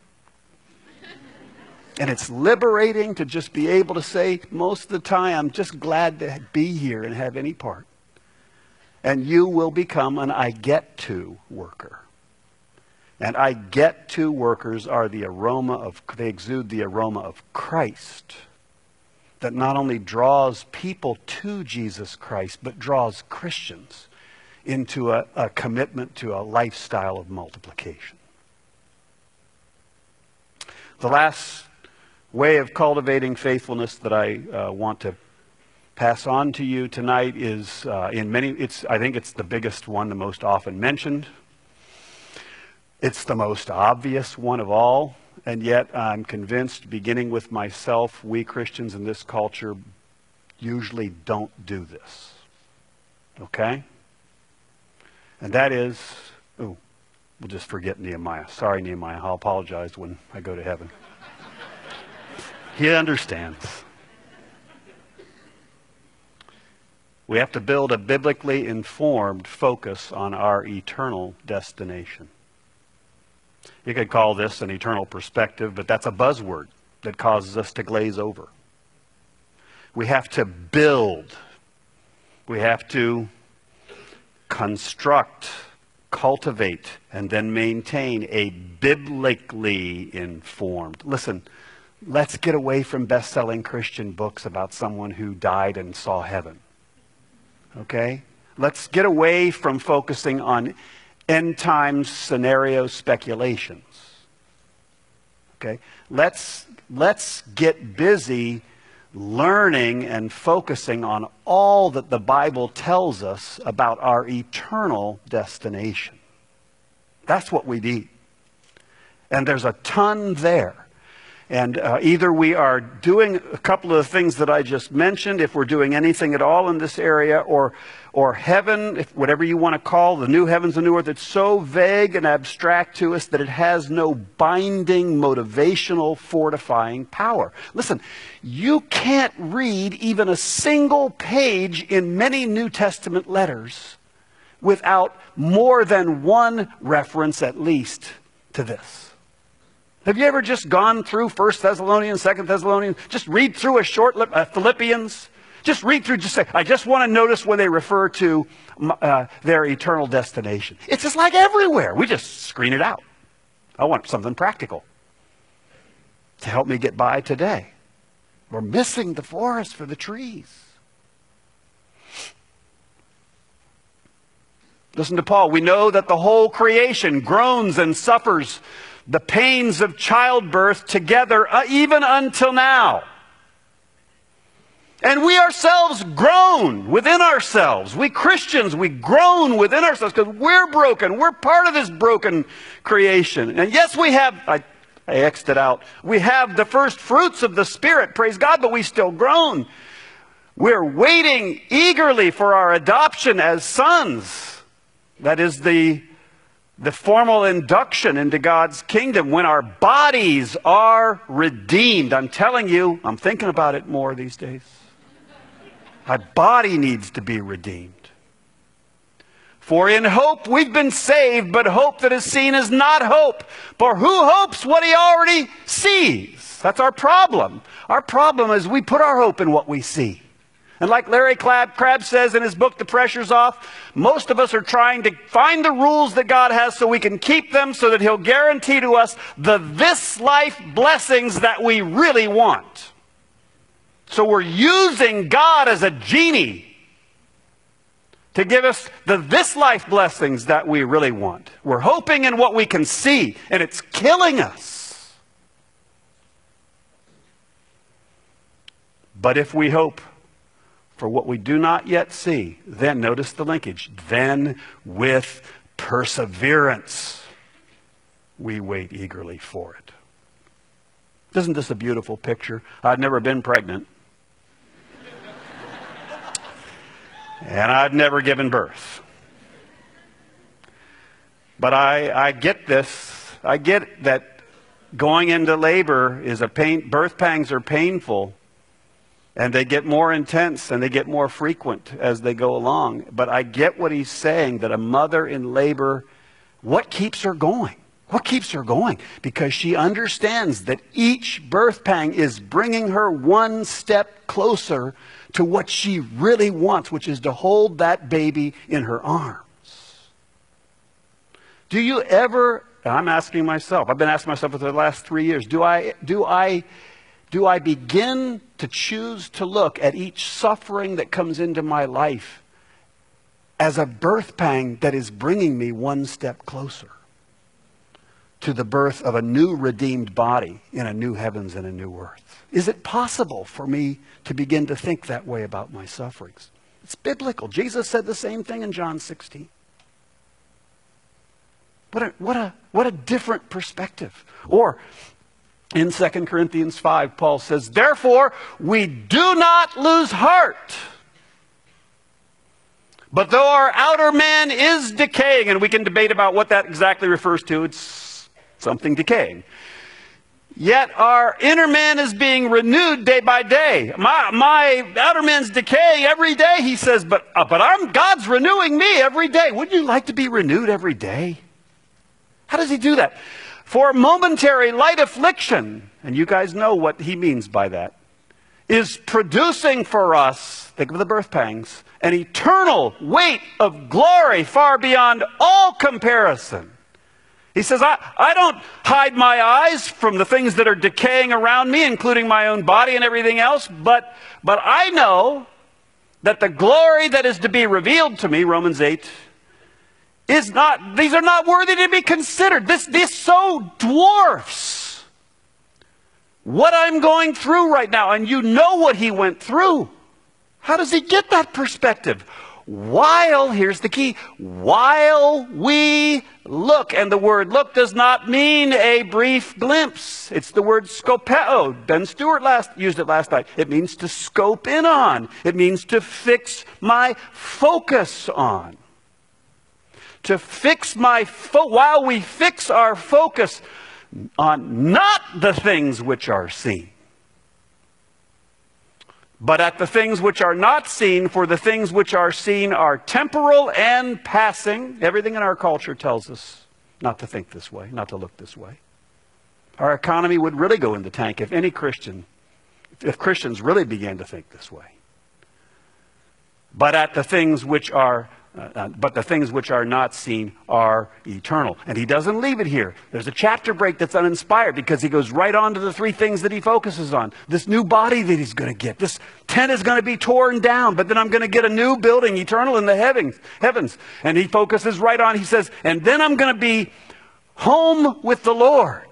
And it's liberating to just be able to say most of the time, I'm just glad to be here and have any part. And you will become an I get to worker. And I get to workers are they exude the aroma of Christ, that not only draws people to Jesus Christ, but draws Christians into a commitment to a lifestyle of multiplication. The last way of cultivating faithfulness that I want to pass on to you tonight is I think it's the biggest one, the most often mentioned. It's the most obvious one of all, and yet I'm convinced, beginning with myself, we Christians in this culture usually don't do this. Okay? And that is, we'll just forget Nehemiah. Sorry, Nehemiah, I'll apologize when I go to heaven. He understands. We have to build a biblically informed focus on our eternal destination. You could call this an eternal perspective, but that's a buzzword that causes us to glaze over. We have to build. We have to construct, cultivate, and then maintain a biblically informed. Listen, let's get away from best-selling Christian books about someone who died and saw heaven. Okay? Let's get away from focusing on end times scenario speculations. Okay? Let's get busy learning and focusing on all that the Bible tells us about our eternal destination. That's what we need. And there's a ton there. And either we are doing a couple of the things that I just mentioned, if we're doing anything at all in this area, or heaven, if whatever you want to call the new heavens and new earth, it's so vague and abstract to us that it has no binding, motivational, fortifying power. Listen, you can't read even a single page in many New Testament letters without more than one reference at least to this. Have you ever just gone through 1 Thessalonians, 2 Thessalonians, just read through a short Philippians? Just read through, just say, I just want to notice when they refer to their eternal destination. It's just like everywhere. We just screen it out. I want something practical to help me get by today. We're missing the forest for the trees. Listen to Paul. We know that the whole creation groans and suffers the pains of childbirth together, even until now. And we ourselves groan within ourselves. We Christians, we groan within ourselves because we're broken. We're part of this broken creation. And yes, we have, I X'd it out, we have the first fruits of the Spirit, praise God, but we still groan. We're waiting eagerly for our adoption as sons. That is the formal induction into God's kingdom when our bodies are redeemed. I'm telling you, I'm thinking about it more these days. My body needs to be redeemed. For in hope we've been saved, but hope that is seen is not hope. For who hopes what he already sees? That's our problem. Our problem is we put our hope in what we see. And like Larry Crabb says in his book, The Pressure's Off, most of us are trying to find the rules that God has so we can keep them so that he'll guarantee to us the this life blessings that we really want. So we're using God as a genie to give us the this life blessings that we really want. We're hoping in what we can see, and it's killing us. But if we hope for what we do not yet see, then, notice the linkage, then with perseverance we wait eagerly for it. Isn't this a beautiful picture? I'd never been pregnant. And I've never given birth. But I get this. I get that going into labor is a pain. Birth pangs are painful. And they get more intense and they get more frequent as they go along. But I get what he's saying, that a mother in labor, what keeps her going? What keeps her going? Because she understands that each birth pang is bringing her one step closer to what she really wants, which is to hold that baby in her arms. Do you ever, and I'm asking myself, I've been asking myself for the last 3 years, do I begin to choose to look at each suffering that comes into my life as a birth pang that is bringing me one step closer to the birth of a new redeemed body in a new heavens and a new earth? Is it possible for me to begin to think that way about my sufferings? It's biblical. Jesus said the same thing in John 16. What a different perspective. Or in 2 Corinthians 5, Paul says, therefore, we do not lose heart. But though our outer man is decaying, and we can debate about what that exactly refers to, it's something decaying. Yet our inner man is being renewed day by day. My outer man's decaying every day, he says, but God's renewing me every day. Wouldn't you like to be renewed every day? How does he do that? For momentary light affliction, and you guys know what he means by that, is producing for us, think of the birth pangs, an eternal weight of glory far beyond all comparison. He says, I don't hide my eyes from the things that are decaying around me, including my own body and everything else, but I know that the glory that is to be revealed to me, Romans 8, these are not worthy to be considered. This so dwarfs what I'm going through right now. And you know what he went through. How does he get that perspective? Here's the key, while we look, and the word look does not mean a brief glimpse. It's the word scopeo. Ben Stewart used it last night. It means to scope in on. It means to fix my focus on. To fix while we fix our focus on not the things which are seen, but at the things which are not seen, for the things which are seen are temporal and passing. Everything in our culture tells us not to think this way, not to look this way. Our economy would really go in the tank if Christians really began to think this way. But the things which are not seen are eternal. And he doesn't leave it here. There's a chapter break that's uninspired because he goes right on to the three things that he focuses on. This new body that he's going to get. This tent is going to be torn down, but then I'm going to get a new building, eternal in the heavens. And he focuses right on, he says, and then I'm going to be home with the Lord.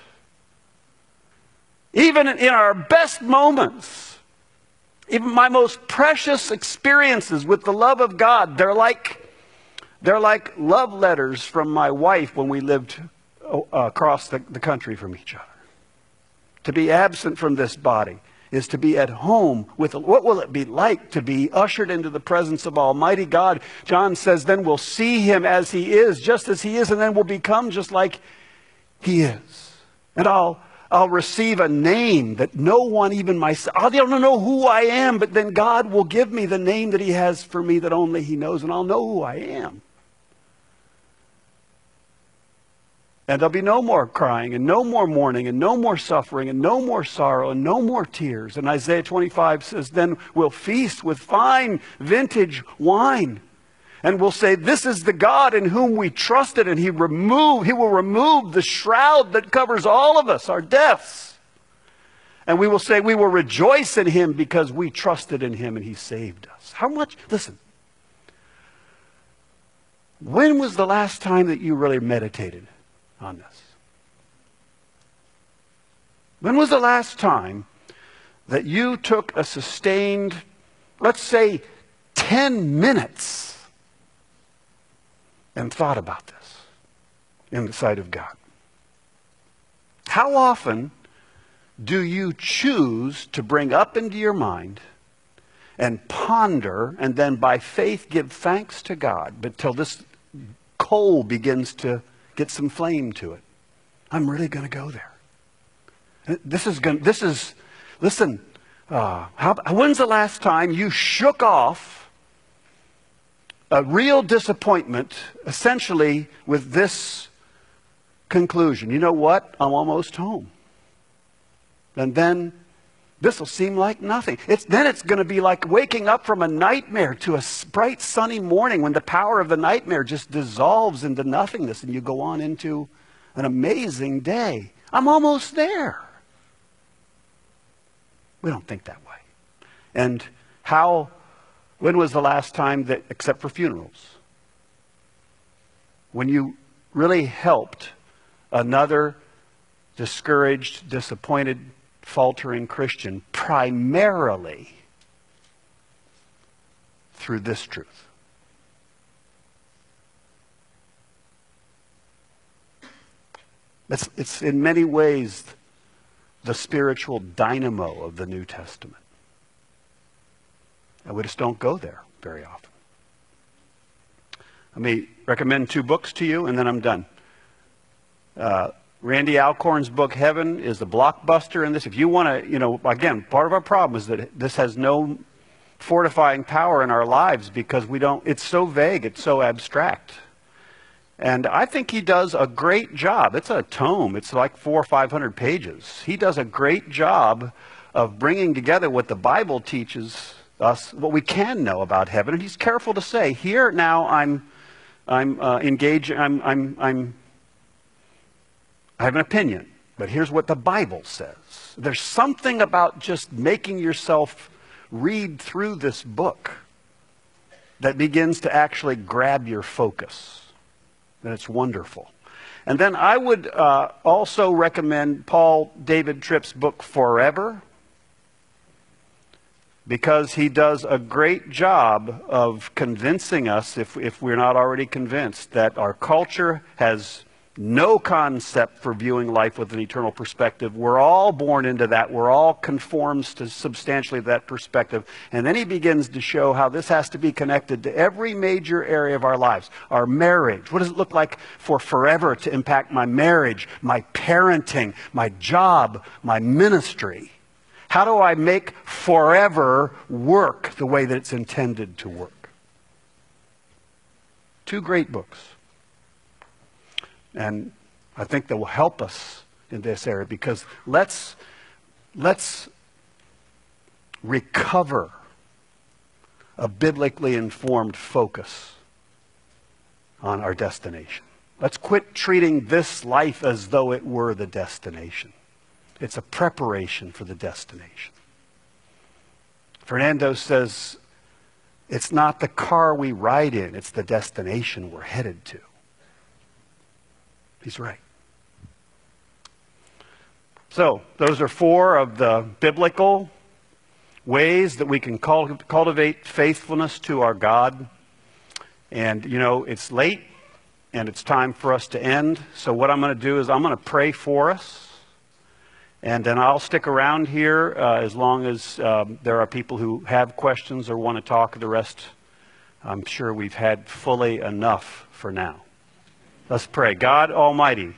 Even in our best moments, even my most precious experiences with the love of God, they're like love letters from my wife when we lived across the country from each other. To be absent from this body is to be at home with, what will it be like to be ushered into the presence of Almighty God? John says, then we'll see him as he is, just as he is, and then we'll become just like he is. And I'll receive a name that no one, even myself, I don't know who I am, but then God will give me the name that he has for me that only he knows, and I'll know who I am. And there'll be no more crying, and no more mourning, and no more suffering, and no more sorrow, and no more tears. And Isaiah 25 says, then we'll feast with fine vintage wine. And we'll say, this is the God in whom we trusted, and he will remove the shroud that covers all of us, our deaths. And we will say, we will rejoice in him because we trusted in him and he saved us. How much? Listen. When was the last time that you really meditated on this? When was the last time that you took a sustained, let's say, 10 minutes and thought about this in the sight of God? How often do you choose to bring up into your mind and ponder and then by faith give thanks to God, but till this coal begins to get some flame to it? I'm really going to go there. Listen, when's the last time you shook off a real disappointment, essentially with this conclusion? You know what? I'm almost home. And then this will seem like nothing. Then it's going to be like waking up from a nightmare to a bright sunny morning when the power of the nightmare just dissolves into nothingness and you go on into an amazing day. I'm almost there. We don't think that way. And when was the last time that, except for funerals, when you really helped another discouraged, disappointed, faltering Christian primarily through this truth. It's in many ways the spiritual dynamo of the New Testament. And we just don't go there very often. Let me recommend 2 books to you, and then I'm done. Randy Alcorn's book, Heaven, is a blockbuster in this. If you want to, again, part of our problem is that this has no fortifying power in our lives because it's so vague, it's so abstract. And I think he does a great job. It's a tome. It's like 400 or 500 pages. He does a great job of bringing together what the Bible teaches us, what we can know about heaven. And he's careful to say, here now I have an opinion, but here's what the Bible says. There's something about just making yourself read through this book that begins to actually grab your focus. And it's wonderful. And then I would also recommend Paul David Tripp's book, Forever, because he does a great job of convincing us, if we're not already convinced, that our culture has no concept for viewing life with an eternal perspective. We're all born into that. We're all conformed to substantially that perspective. And then he begins to show how this has to be connected to every major area of our lives. Our marriage. What does it look like for forever to impact my marriage, my parenting, my job, my ministry? How do I make forever work the way that it's intended to work? 2 great books. And I think that will help us in this area, because let's recover a biblically informed focus on our destination. Let's quit treating this life as though it were the destination. It's a preparation for the destination. Fernando says, it's not the car we ride in, it's the destination we're headed to. He's right. So, those are 4 of the biblical ways that we can cultivate faithfulness to our God. And, it's late, and it's time for us to end. So what I'm going to do is I'm going to pray for us. And then I'll stick around here as long as there are people who have questions or want to talk. The rest, I'm sure we've had fully enough for now. Let's pray. God Almighty,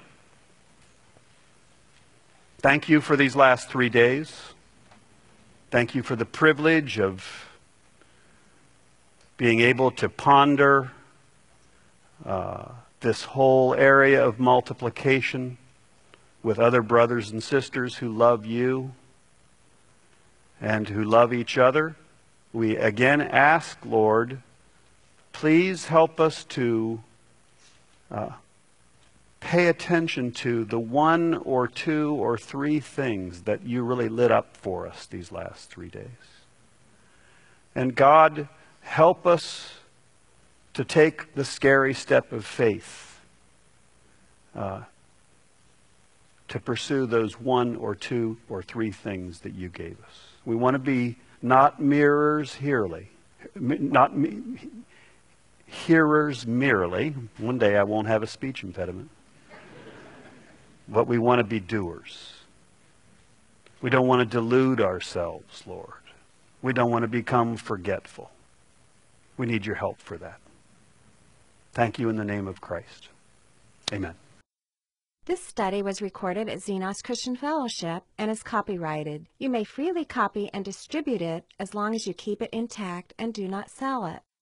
thank you for these last 3 days. Thank you for the privilege of being able to ponder this whole area of multiplication with other brothers and sisters who love you and who love each other. We again ask, Lord, please help us to pay attention to the 1 or 2 or 3 things that you really lit up for us these last 3 days. And God, help us to take the scary step of faith to pursue those 1 or 2 or 3 things that you gave us. We want to be not mirrors merely, not hearers merely. One day I won't have a speech impediment. But we want to be doers. We don't want to delude ourselves, Lord. We don't want to become forgetful. We need your help for that. Thank you in the name of Christ. Amen. This study was recorded at Xenos Christian Fellowship and is copyrighted. You may freely copy and distribute it as long as you keep it intact and do not sell it.